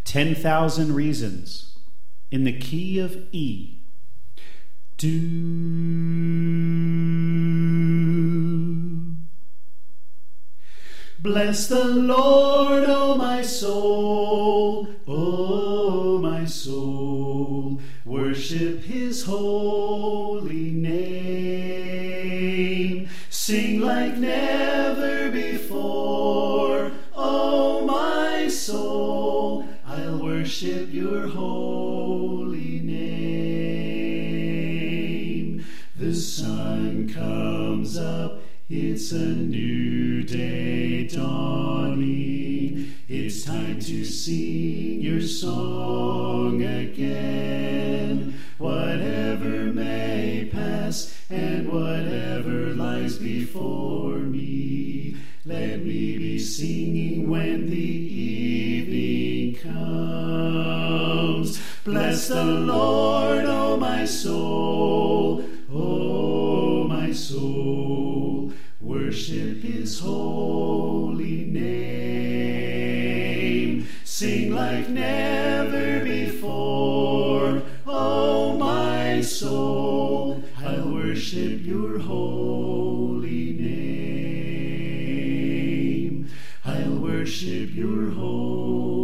10,000 Reasons in the key of E. Do. Bless the Lord, O my soul, O my soul. Worship his holy name. Sing like never before, O my soul. I'll worship your holy name. The sun comes up, it's a new day dawning. It's time to sing your song again. Whatever may pass and whatever lies before me, let me be singing when the evening comes. Bless the Lord, O my soul, O my soul. Worship his holy name. Sing like never before, O my soul. I'll worship your holy name. I'll worship your holy name.